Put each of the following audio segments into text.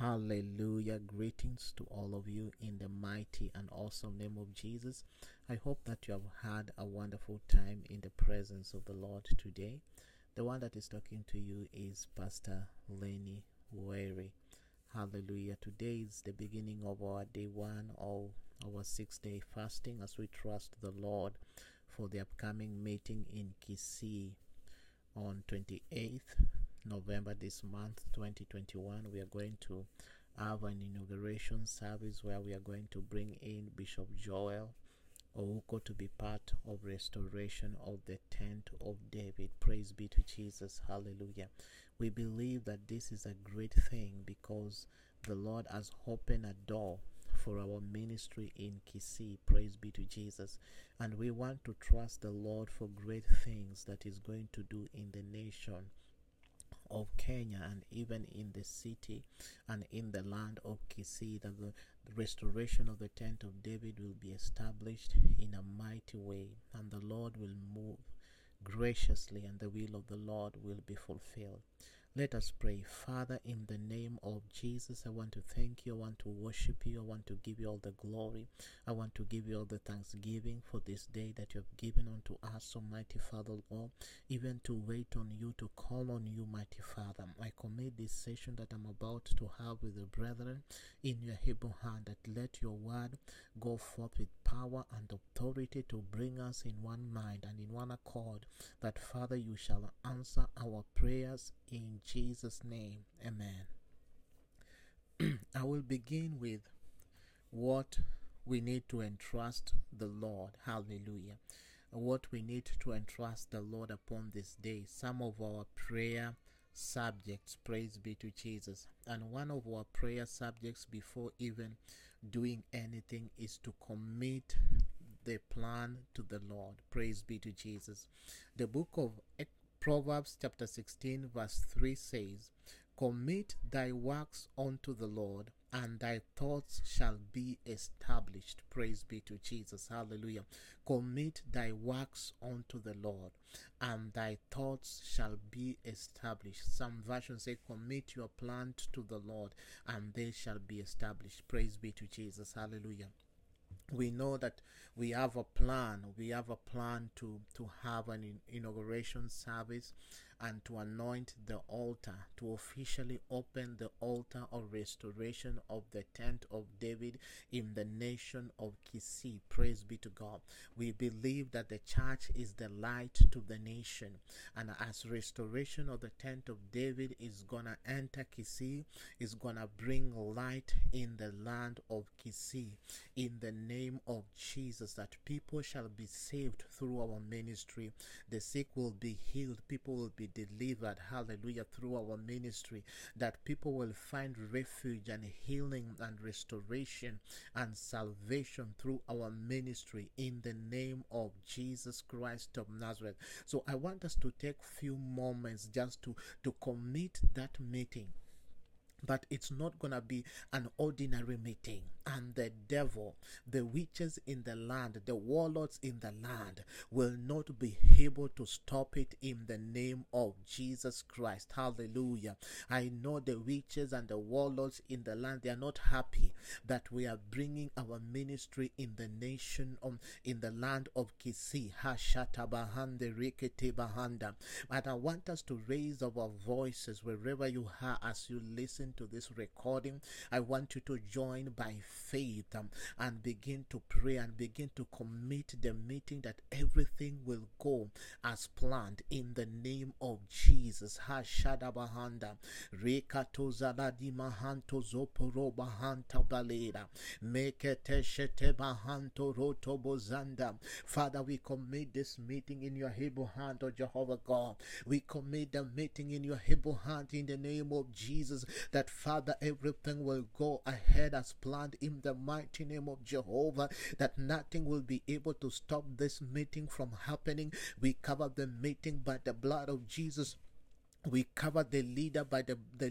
Hallelujah. Greetings to all of you in the mighty and awesome name of Jesus. I hope that you have had a wonderful time in the presence of the Lord today. The one that is talking to you is Pastor Lenny Were. Hallelujah. Today is the beginning of our day one of our 6-day fasting as we trust the Lord for the upcoming meeting in Kisii on 28th November this month 2021. We are going to have an inauguration service where we are going to bring in Bishop Joel Ouko to be part of restoration of the tent of David. Praise be to Jesus. Hallelujah. We believe that this is a great thing because the Lord has opened a door for our ministry in Kisii. Praise be to Jesus. And we want to trust the Lord for great things that He's going to do in the nation of Kenya and even in the city and in the land of Kisii, that the restoration of the tent of David will be established in a mighty way, and the Lord will move graciously, and the will of the Lord will be fulfilled. Let us pray. Father, in the name of Jesus, I want to thank you. I want to worship you. I want to give you all the glory. I want to give you all the thanksgiving for this day that you have given unto us, Almighty Father, Lord, even to wait on you, to call on you, mighty Father. I commit this session that I'm about to have with the brethren in your able hand, that let your word go forth with power and authority to bring us in one mind and in one accord, that, Father, you shall answer our prayers in Jesus' name. Amen. I will begin with what we need to entrust the Lord. Hallelujah. What we need to entrust the Lord upon this day. Some of our prayer subjects, praise be to Jesus. And one of our prayer subjects before even doing anything is to commit the plan to the Lord. Praise be to Jesus. The book of Proverbs chapter 16 verse 3 says, "Commit thy works unto the Lord, and thy thoughts shall be established." Praise be to Jesus. Hallelujah. Commit thy works unto the Lord, and thy thoughts shall be established. Some versions say, commit your plans to the Lord, and they shall be established. Praise be to Jesus. Hallelujah. We know that we have a plan. We have a plan to have an inauguration service and to anoint the altar, to officially open the altar of restoration of the tent of David in the nation of Kisii. Praise be to God. We believe that the church is the light to the nation, and as restoration of the tent of David is gonna enter Kisii, is gonna bring light in the land of Kisii in the name of Jesus, that people shall be saved through our ministry. The sick will be healed. People will be delivered. Hallelujah. Through our ministry, that people will find refuge and healing and restoration and salvation through our ministry in the name of Jesus Christ of Nazareth. So I want us to take a few moments just to commit that meeting. But it's not going to be an ordinary meeting. And the devil, the witches in the land, the warlords in the land will not be able to stop it in the name of Jesus Christ. Hallelujah. I know the witches and the warlords in the land, they are not happy that we are bringing our ministry in the nation, in the land of Kisii. Hashatabahande reketebahanda. And I want us to raise our voices wherever you are as you listen to this recording. I want you to join by faith and begin to pray and begin to commit the meeting, that everything will go as planned in the name of Jesus. Hashadabahanda rekatozaladi mahanto zoporo bahanta balera meketeshete bahanto rotobozanda. Father, we commit this meeting in your able hand, oh Jehovah God. We commit the meeting in your able hand in the name of Jesus, that Father, everything will go ahead as planned in the mighty name of Jehovah, that nothing will be able to stop this meeting from happening. We cover the meeting by the blood of Jesus. We cover the leaders by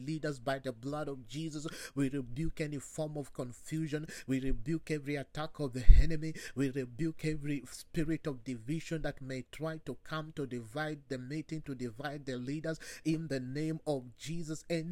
the blood of Jesus. We rebuke any form of confusion. We rebuke every attack of the enemy. We rebuke every spirit of division that may try to come to divide the meeting, to divide the leaders. In the name of Jesus, any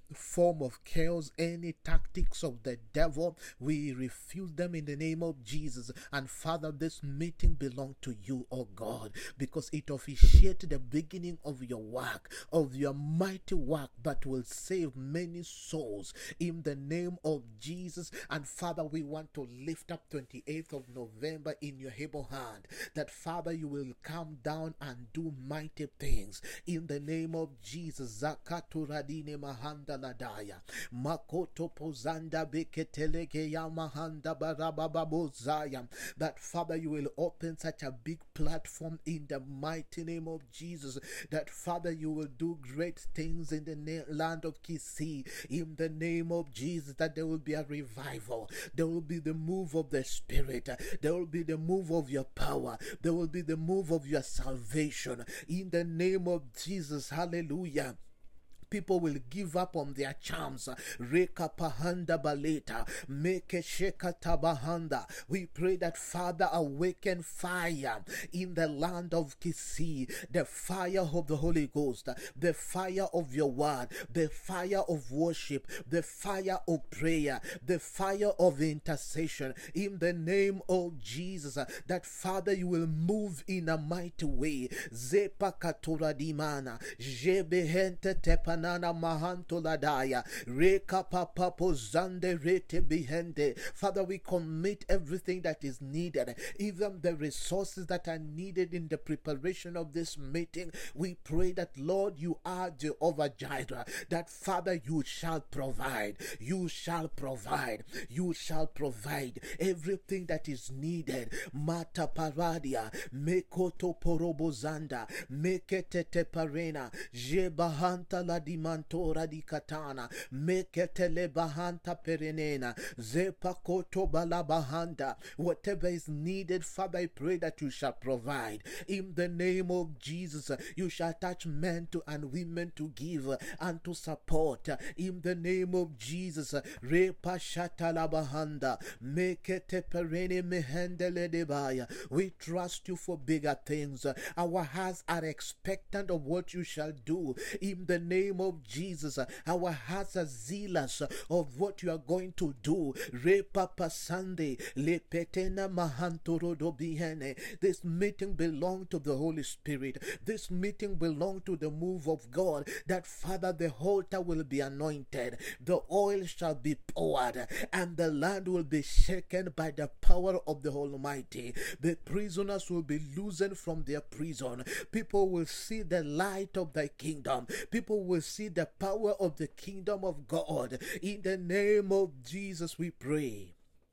form of chaos, any tactics of the devil, we refuse them in the name of Jesus. And Father, this meeting belongs to you, oh God, because it officiates the beginning of your work, of your mighty work that will save many souls in the name of Jesus. And Father, we want to lift up 28th of November in your able hand, that Father, you will come down and do mighty things in the name of Jesus. Zakaturadine mahanda ladaya makoto pozanda beketelege ya mahanda barabababozaya, that Father, you will open such a big platform in the mighty name of Jesus, that Father, you will do great things in the land of Kisii in the name of Jesus, that there will be a revival, there will be the move of the Spirit, there will be the move of your power, there will be the move of your salvation in the name of Jesus. Hallelujah. People will give up on their charms. Reka pahanda baleta, make sheka tabahanda. We pray that Father, awaken fire in the land of Kisii, the fire of the Holy Ghost, the fire of your word, the fire of worship, the fire of prayer, the fire of intercession in the name of Jesus. That Father, you will move in a mighty way. Zepa katura dimana, jebehente tepa mahanto ladaya reka papapo zande rete bihende. Father, we commit everything that is needed, even the resources that are needed in the preparation of this meeting. We pray that, Lord, you are Jehovah Jireh, that Father, you shall provide, you shall provide, you shall provide everything that is needed. Mata paradia mekoto porobozanda mekete teparena jebahanta ladimantora di katana mekete lebahanta perenena zepakoto balabahanda. Whatever is needed, Father, I pray that you shall provide in the name of Jesus. You shall touch men to and women to give and to support in the name of Jesus. Repa shatalabahanda mekete perene mehendele debaya. We trust you for bigger things. Our hearts are expectant of what you shall do in the name of Jesus. Our hearts are zealous of what you are going to do. Repapa Sunday lepetena mahantorodo bihene. This meeting belongs to the Holy Spirit. This meeting belongs to the move of God. That Father, the altar will be anointed, the oil shall be poured, and the land will be shaken by the power of the Almighty. The prisoners will be loosened from their prison. People will see the light of thy kingdom. People will see the power of the kingdom of God. In the name of Jesus we pray.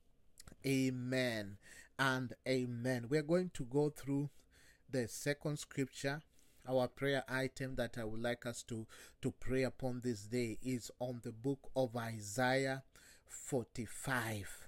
Amen and amen. We're going to go through the second scripture. Our prayer item that I would like us to pray upon this day is on the book of Isaiah 45.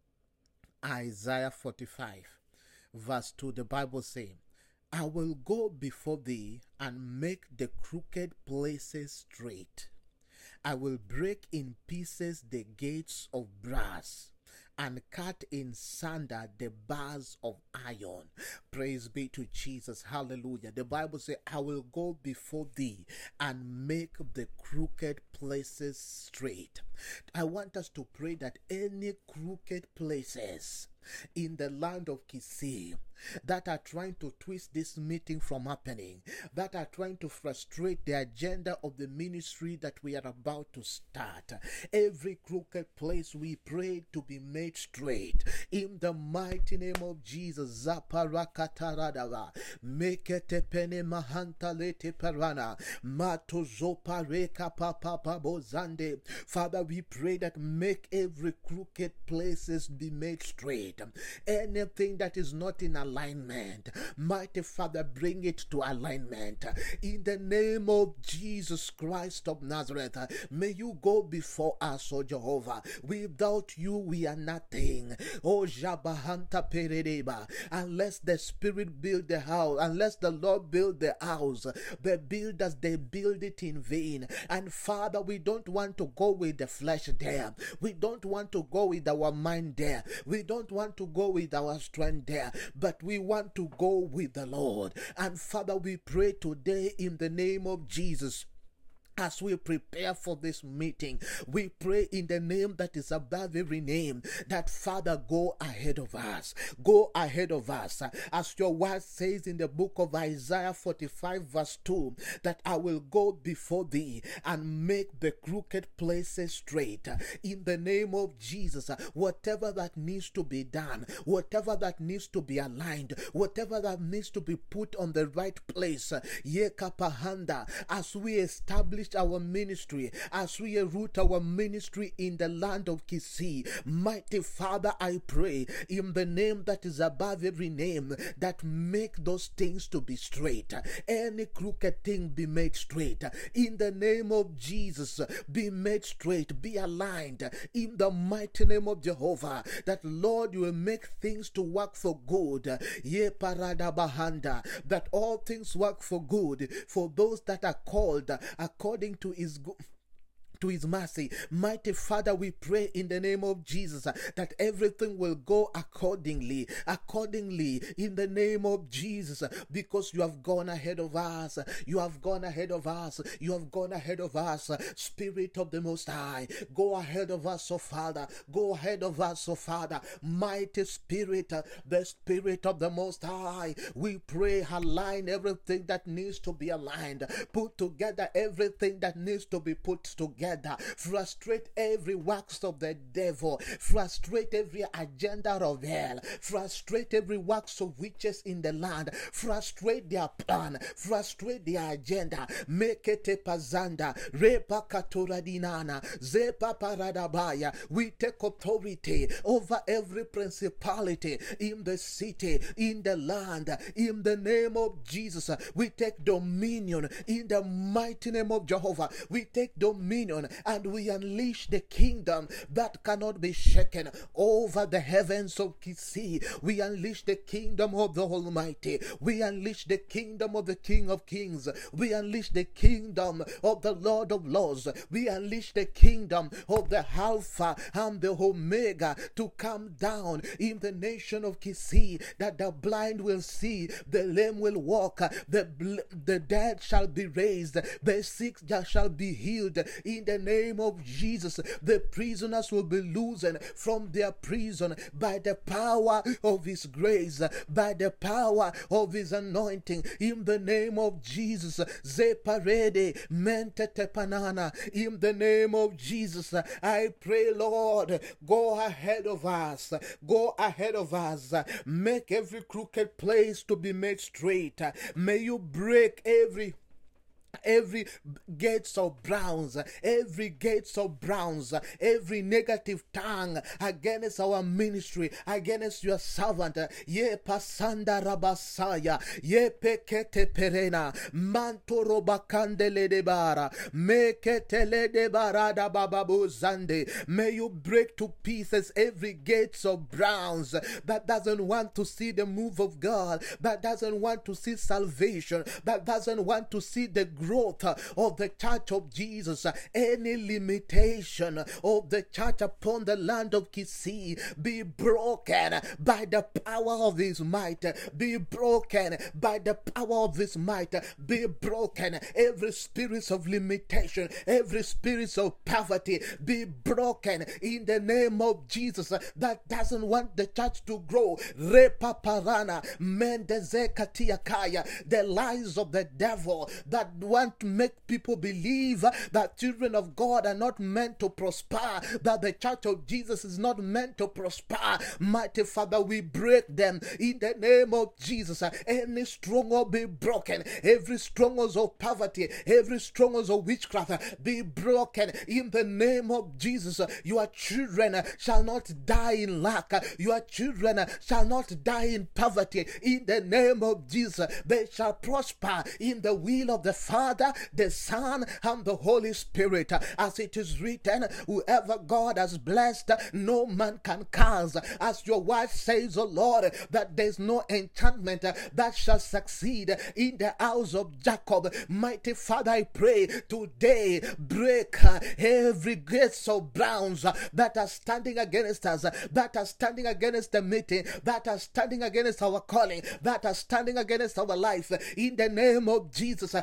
Isaiah 45 verse 2. The Bible says, I will go before thee and make the crooked places straight. I will break in pieces the gates of brass and cut in sunder the bars of iron. Praise be to Jesus. Hallelujah. The Bible says, I will go before thee and make the crooked places straight. I want us to pray that any crooked places in the land of Kisii that are trying to twist this meeting from happening, that are trying to frustrate the agenda of the ministry that we are about to start, every crooked place we pray to be made straight in the mighty name of Jesus. Zaparakataradava mekete pene mahanta lete parana mato zopa reka papa bozande. Father, we pray that make every crooked places be made straight. Anything that is not in alignment, mighty Father, bring it to alignment in the name of Jesus Christ of Nazareth. May you go before us, O Jehovah. Without you we are nothing. O Jabahanta Peredeba. Unless the Spirit build the house, unless the Lord build the house, the builders, they build it in vain. And Father, we don't want to go with the flesh there. We don't want to go with our mind there. We don't want to go with our strength there, but we want to go with the Lord. And Father, we pray today in the name of Jesus As we prepare for this meeting, we pray in the name that is above every name, that Father, go ahead of us. Go ahead of us. As your word says in the book of Isaiah 45 verse 2, that I will go before thee and make the crooked places straight. In the name of Jesus, whatever that needs to be done, whatever that needs to be aligned, whatever that needs to be put on the right place, as we establish our ministry, as we root our ministry in the land of Kisii, mighty Father, I pray in the name that is above every name, that make those things to be straight. Any crooked thing be made straight. In the name of Jesus, be made straight, be aligned in the mighty name of Jehovah, that Lord, you will make things to work for good. Ye parada bahanda, that all things work for good for those that are called according to his mercy. Mighty Father, we pray in the name of Jesus that everything will go accordingly in the name of Jesus, because you have gone ahead of us. You have gone ahead of us. You have gone ahead of us. Spirit of the Most High, go ahead of us, oh Father. Go ahead of us, oh Father. Mighty Spirit, the Spirit of the Most High, we pray, align everything that needs to be aligned. Put together everything that needs to be put together. Frustrate every works of the devil. Frustrate every agenda of hell. Frustrate every works of witches in the land. Frustrate their plan. Frustrate their agenda. Make it a pazanda. Repa katoradinana. Zepa paradabaya. We take authority over every principality in the city, in the land, in the name of Jesus. We take dominion in the mighty name of Jehovah. We take dominion and we unleash the kingdom that cannot be shaken over the heavens of Kisii. We unleash the kingdom of the Almighty. We unleash the kingdom of the King of Kings. We unleash the kingdom of the Lord of Lords. We unleash the kingdom of the Alpha and the Omega to come down in the nation of Kisii, that the blind will see, the lame will walk, the dead shall be raised, the sick shall be healed in the name of Jesus. The prisoners will be loosened from their prison by the power of his grace, by the power of his anointing, in the name of Jesus. Zeparede mentete panana, in the name of Jesus. I pray, Lord, go ahead of us. Go ahead of us. Make every crooked place to be made straight. May you break every gates of Browns, every negative tongue against our ministry, against your servant. Ye pasanda rabasaya, ye pekete perena, manto robakandele de bara, meketele de barada bababu zande. May you break to pieces every gates of Browns that doesn't want to see the move of God, that doesn't want to see salvation, that doesn't want to see the growth of the church of Jesus. Any limitation of the church upon the land of Kisii be broken by the power of his might. Be broken by the power of his might. Be broken. Every spirit of limitation, every spirit of poverty be broken in the name of Jesus, that doesn't want the church to grow. Repaparana mendezekatiakaya, the lies of the devil that want to make people believe that children of God are not meant to prosper, that the church of Jesus is not meant to prosper. Mighty Father, we break them in the name of Jesus. Any stronghold be broken. Every stronghold of poverty, every stronghold of witchcraft be broken in the name of Jesus. Your children shall not die in lack. Your children shall not die in poverty in the name of Jesus. They shall prosper in the will of the Father, the Son, and the Holy Spirit. As it is written, whoever God has blessed, no man can curse. As your word says, O Lord, that there's no enchantment that shall succeed in the house of Jacob. Mighty Father, I pray today, break every gates of Browns that are standing against us, that are standing against the meeting, that are standing against our calling, that are standing against our life. In the name of Jesus, let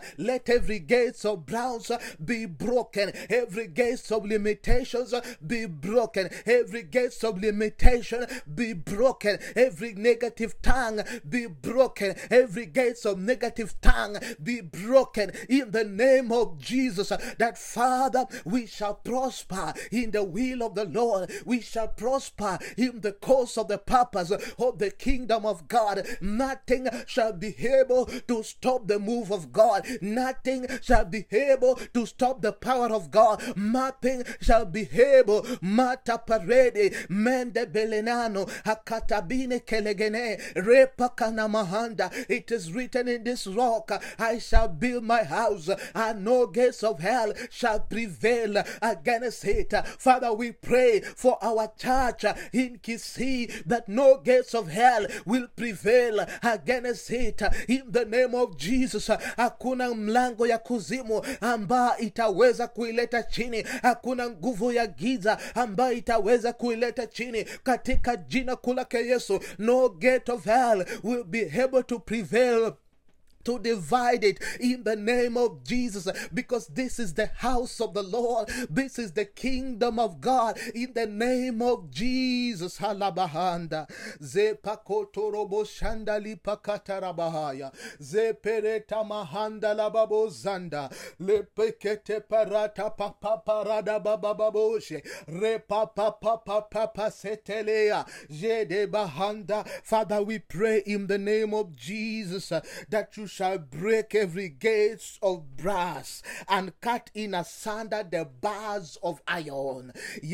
let every gates of bronze be broken. Every gates of limitations be broken. Every gates of limitation be broken. Every negative tongue be broken. Every gates of negative tongue be broken in the name of Jesus. That Father, we shall prosper in the will of the Lord. We shall prosper in the course of the purpose of the kingdom of God. Nothing shall be able to stop the move of God. Nothing shall be able to stop the power of God. Nothing shall be able. Mata parede mende belenano hakatabine kelegene repakana mahanda. It is written in this rock, I shall build my house, and no gates of hell shall prevail against it. Father, we pray for our church in Kisii that no gates of hell will prevail against it in the name of Jesus. Hakuna mlango ya kuzimu ambayo itaweza kuileta chini. Hakuna nguvu ya giza ambayo itaweza kuileta chini katika jina kulake Yesu. No gate of hell will be able to prevail to divide it in the name of Jesus, because this is the house of the Lord. This is the kingdom of God in the name of Jesus. Halabahanda zepakotorobo shandali pakatarabahaya zepereta mahanda lababo zanda lepekete parata papa parada bababoshe repapa papa papa setelea jede bahanda. Father, we pray in the name of Jesus that you shall break every gate of brass and cut in asunder the bars of iron.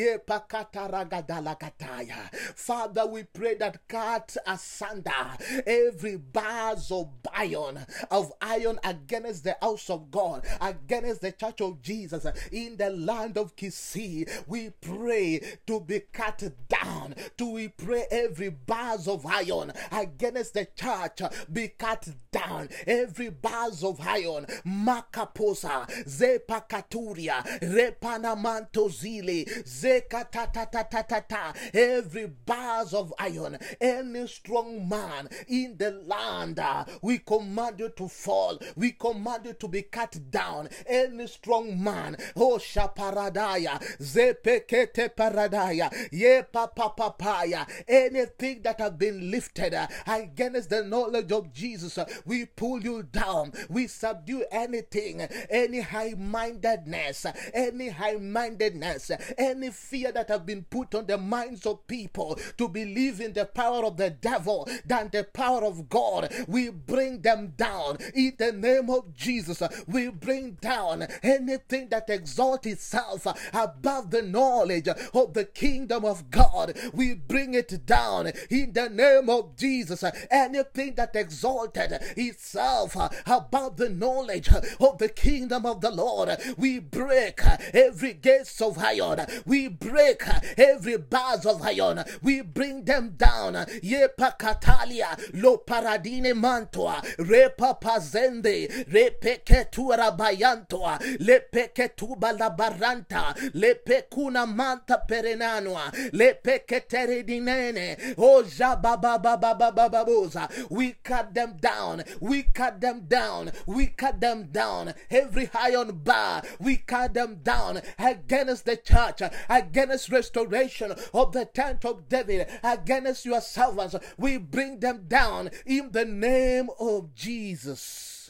Father, we pray that cut asunder every bars of iron against the house of God, against the church of Jesus in the land of Kisii. We pray to be cut down. We pray every bars of iron against the church be cut down. Every bars of iron, makaposa, zepakaturia, repanamantozile, zekatatatata, every bars of iron, any strong man in the land, we command you to fall. We command you to be cut down. Any strong man, oh shaparadaya, zepekete paradaya, ye papapapaya, anything that have been lifted against the knowledge of Jesus, we pull you down. We subdue anything, any high-mindedness, any fear that have been put on the minds of people to believe in the power of the devil than the power of God. We bring them down in the name of Jesus. We bring down anything that exalts itself above the knowledge of the kingdom of God. We bring it down in the name of Jesus. Anything that exalted itself about the knowledge of the kingdom of the Lord, we break every gates of iron. We break every bars of iron. We bring them down. Yepa katalia lo paradine mantua repa pazende repeketura bayantoa lepeketuba la baranta lepekuna manta perenanua lepeketeridinene oja bababababababoza. We cut them down. We cut them down. We cut them down. Every iron bar, we cut them down against the church, against restoration of the tent of David, against your servants. We bring them down in the name of Jesus.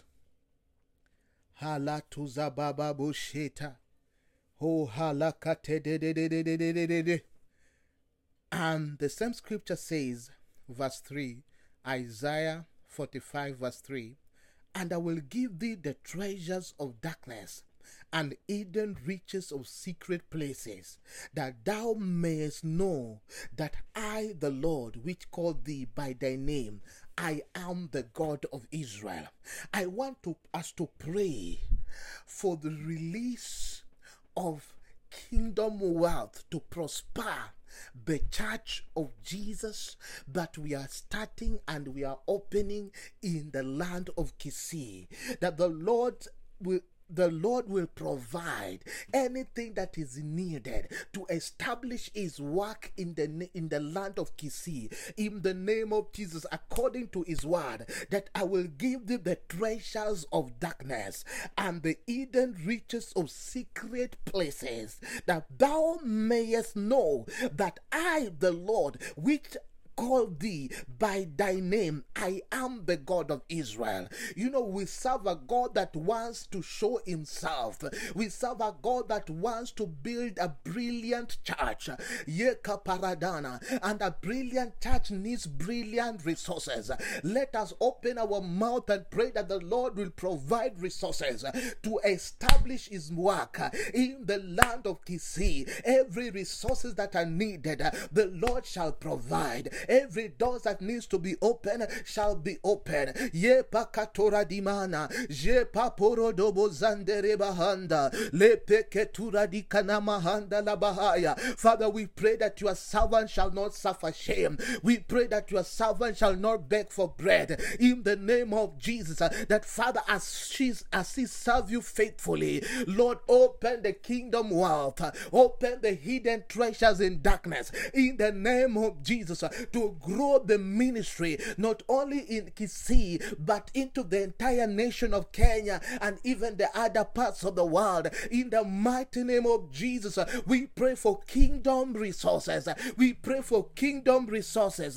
Halatuza baba busheta. Oh halakate de. And the same scripture says, verse 3, Isaiah 45 verse 3, and I will give thee the treasures of darkness and hidden riches of secret places, that thou mayest know that I, the Lord, which called thee by thy name, I am the God of Israel. I want us to pray for the release of kingdom wealth to prosper the church of Jesus that we are starting and we are opening in the land of Kisii, that the Lord will the Lord will provide anything that is needed to establish his work in the land of Kisii, in the name of Jesus, according to his word, that I will give thee the treasures of darkness and the hidden riches of secret places, that thou mayest know that I, the Lord, which call thee by thy name, I am the God of Israel. You know, we serve a God that wants to show himself. We serve a God that wants to build a brilliant church. Yeka Paradana. And a brilliant church needs brilliant resources. Let us open our mouth and pray that the Lord will provide resources to establish his work in the land of Kisii. Every resources that are needed, the Lord shall provide. Every door that needs to be open shall be open. Ye pakatora dimana, je paporo dobo zandere bahanda, le peketura di kanama handa la bahaya. Father, we pray that your servant shall not suffer shame. We pray that your servant shall not beg for bread. In the name of Jesus, that Father, as he serve you faithfully, Lord, open the kingdom wealth, open the hidden treasures in darkness. In the name of Jesus, to grow the ministry not only in Kisii but into the entire nation of Kenya and even the other parts of the world. In the mighty name of Jesus, we pray for kingdom resources. We pray for kingdom resources.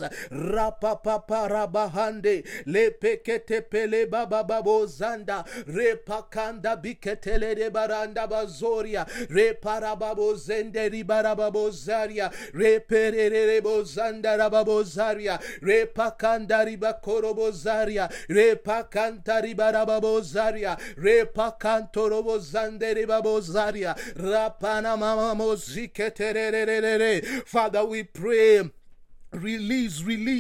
Rapapapa rabahande lepekete pele baba babo zanda repakanda biketele de baranda bazoria reparababo zende ribarababo zaria reperere bozanda rababo zaria repakanda ribakorobo zaria repakanta ribarababo zaria repakantorobo zande ribabo zaria rapana mama moziketerere. Father, we pray, release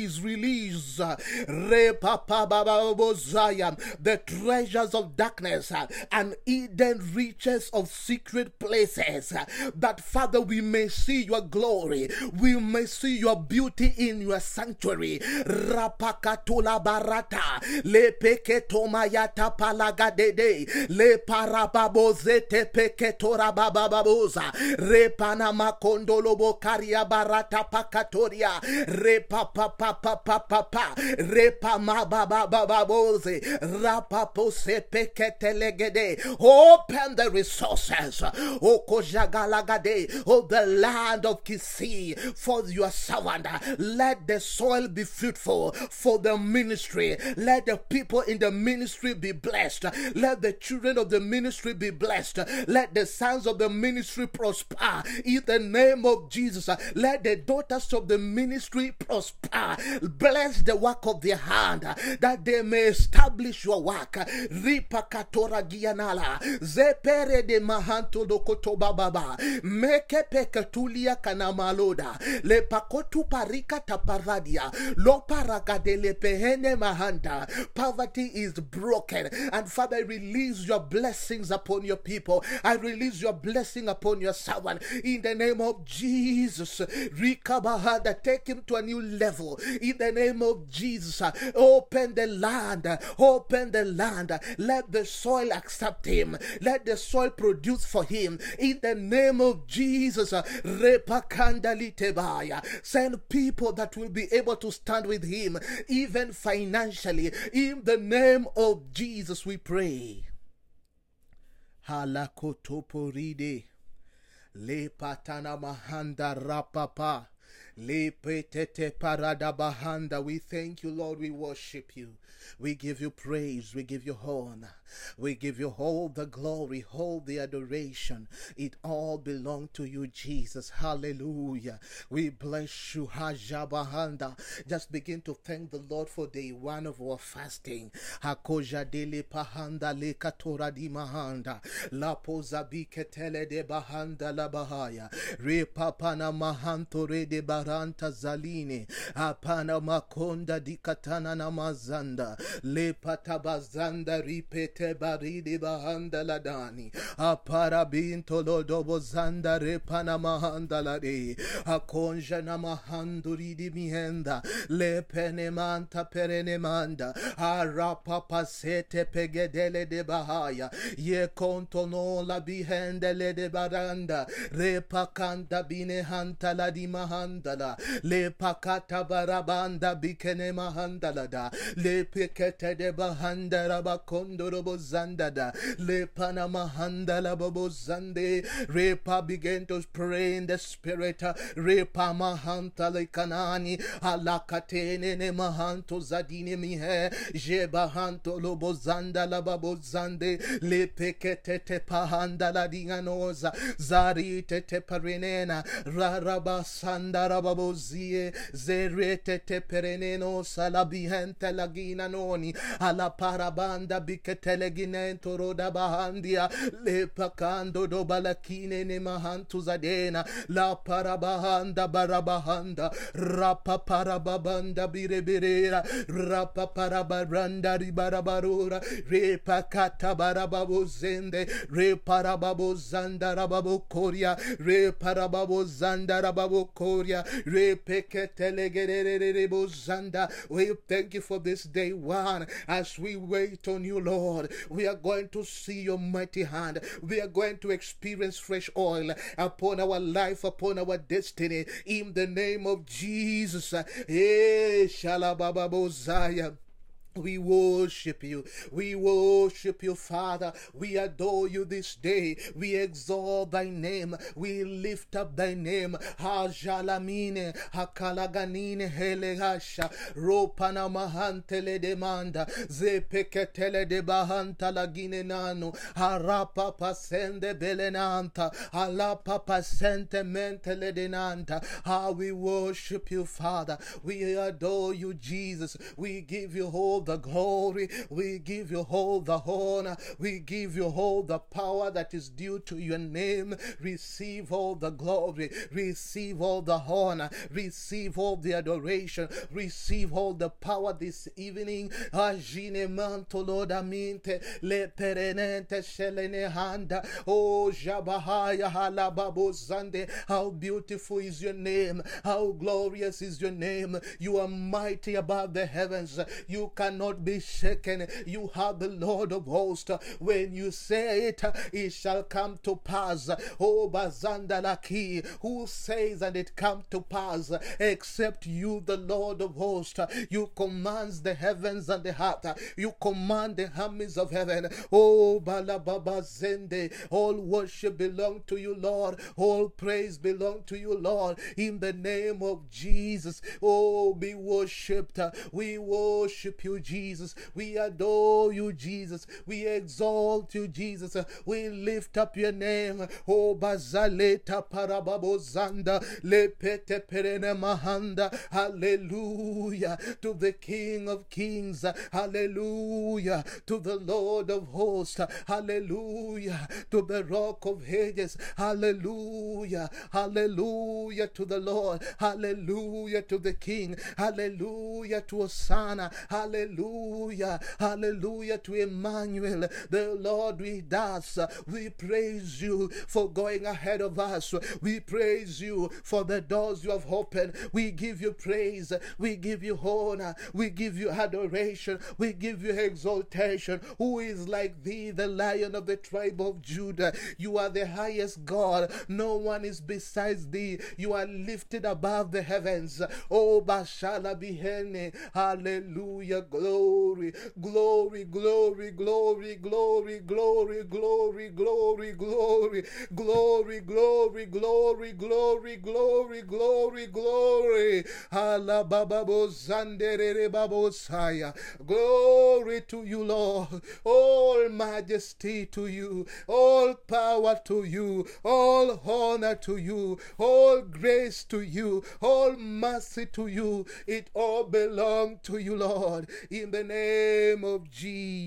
the treasures of darkness and hidden riches of secret places, that Father, we may see your glory, we may see your beauty in your sanctuary. Rapakatola barata le peketomayata palagadede le parababozete peketora bababoza repana makondolobo karia barata pakatoria repa papa papa papa repa mababababoze rapapose peketelegede. Open the resources okojagalagade of the land of Kisii for your servant. Let the soil be fruitful for the ministry. Let the people in the ministry be blessed. Let the children of the ministry be blessed. Let the sons of the ministry prosper in the name of Jesus. Let the daughters of the ministry prosper. Bless the work of their hand, that they may establish your work. Ripakatora gianala zepere de mahanto dokotoba baba meke peketulia kanamaloda le pakotu parika taparadia lo paragade le pehene mahanda. Poverty is broken, and Father, release your blessings upon your people. I release your blessing upon your servant in the name of Jesus. Rikabahada, take him to a new level in the name of Jesus. Open the land, open the land. Let the soil accept him. Let the soil produce for him in the name of Jesus. Repakandalitebaya. Send people that will be able to stand with him, even financially. In the name of Jesus, we pray. Halakotoporide le patana mahanda rapapa. We thank you, Lord. We worship you. We give you praise. We give you honor. We give you all the glory, all the adoration. It all belongs to you, Jesus. Hallelujah. We bless you. Hajabahanda. Just begin to thank the Lord for day one of our fasting. Hakoja dele pahanda le katora di mahanda. La poza biketele de bahanda la bahaya. Re papana mahanto re de baranta zaline. Apana makonda di katana na mazanda. Le patabazanda ripe Lekete baridi bahanda ladani. Aparabinto lodobo zanda repana mahanda lade. Akonja na mahanduri di mihenda. Lepene manta perene manda. Arapa pasete pegedele de bahaya. Ye kontono la bihendele de baranda. Repakanda bine hanta la di mahandala. Le pakata barabanda bikene mahandala da. Le pekete de bahanda rabakondo robo zandada. Le panama handala bobo zande. Repa began to pray in the spirit. Repa mahanta le kanani. Alakatene ne mahanto zadine mihe. Jebahanto lobo zanda la babo zande. Le pekete te pahanda la dinganoza. Zari te te parinena. Raraba sanda rababozie. Zerete te pereneno salabihente lagina noni. Ala parabanda biketele ginento roda bahandia. Le pakando do balakine ne mahantu zadena. La parabahanda barabahanda. Rapa parababanda birebirera. Rapa parabaranda ribarabarura. Repa kata barababo zende. Reparababo zanda rababo koria. Reparababo zanda rababo koria. Repeketelegererebo zanda. We thank you for this day one. As we wait on you, Lord, we are going to see your mighty hand. We are going to experience fresh oil upon our life, upon our destiny. In the name of Jesus. Shalabababozaya. We worship you. We worship you, Father. We adore you this day. We exalt thy name. We lift up thy name. Hajalamine, Hakalaganine, Helehasha, Ropana Mahantele demanda, Zepeketele de Bahanta Lagine Nano, Harapa Pasende Belenanta, Alapa Pasente Mentele denanta. How we worship you, Father. We adore you, Jesus. We give you all the glory, we give you all the honor, we give you all the power that is due to your name. Receive all the glory, receive all the honor, receive all the adoration, receive all the power this evening. Agine manto lodaminte le perenente shelene handa. Oh Jabahaya halababo zande. How beautiful is your name, how glorious is your name. You are mighty above the heavens. You cannot be shaken. You are the Lord of hosts. When you say it, it shall come to pass. Oh Bazandalaki, who says and it come to pass except you, the Lord of hosts? You command the heavens and the earth. You command the armies of heaven. Oh Balababa Zende, all worship belong to you, Lord. All praise belong to you, Lord. In the name of Jesus, oh, be worshipped. We worship you, Jesus. We adore you, Jesus. We exalt you, Jesus. We lift up your name. Oh, Bazaleta Parababo Zanda Lepete Perene Mahanda. Hallelujah to the King of Kings. Hallelujah to the Lord of Hosts. Hallelujah to the Rock of Ages. Hallelujah. Hallelujah to the Lord. Hallelujah to the King. Hallelujah to Hosanna. Hallelujah. Hallelujah to Emmanuel, the Lord with us. We praise you for going ahead of us. We praise you for the doors you have opened. We give you praise. We give you honor. We give you adoration. We give you exaltation. Who is like thee, the Lion of the tribe of Judah? You are the highest God. No one is besides thee. You are lifted above the heavens. Oh, Bashala Bihene. Hallelujah. Glory, glory, glory, glory, glory, glory, glory, glory, glory, glory, glory, glory, glory, glory, glory, glory. Hala bababo zandere babo saya. Glory to you, Lord. All majesty to you. All power to you. All honor to you. All grace to you. All mercy to you. It all belongs to you, Lord. In the name of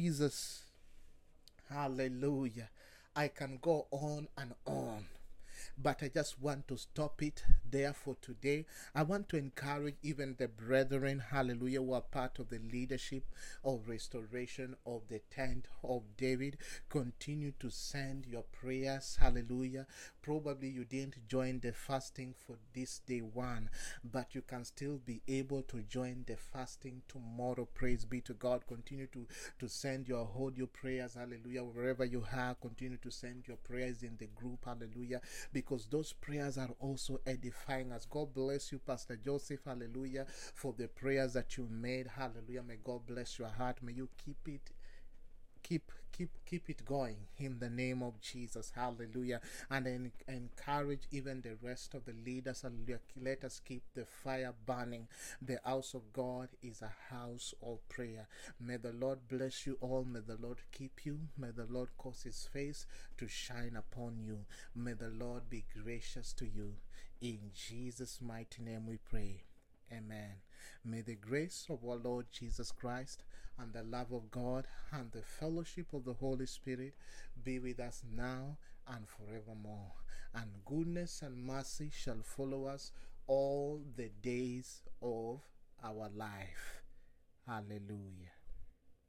Jesus. Hallelujah. I can go on and on, but I just want to stop it there for today. I want to encourage even the brethren, hallelujah, who are part of the leadership of restoration of the tent of David. Continue to send your prayers, hallelujah. Probably you didn't join the fasting for this day one, but you can still be able to join the fasting tomorrow. Praise be to God. Continue to send your audio prayers, hallelujah, wherever you are. Continue to send your prayers in the group, hallelujah, because those prayers are also edifying us. God bless you, Pastor Joseph, hallelujah, for the prayers that you made, hallelujah. May God bless your heart. May you keep it going in the name of Jesus, hallelujah. And encourage even the rest of the leaders, hallelujah. Let us keep the fire burning. The house of God is a house of prayer. May the Lord bless you all. May the Lord keep you. May the Lord cause his face to shine upon you. May the Lord be gracious to you. In Jesus' mighty name we pray. Amen. May the grace of our Lord Jesus Christ and the love of God and the fellowship of the Holy Spirit be with us now and forevermore. And goodness and mercy shall follow us all the days of our life. Hallelujah.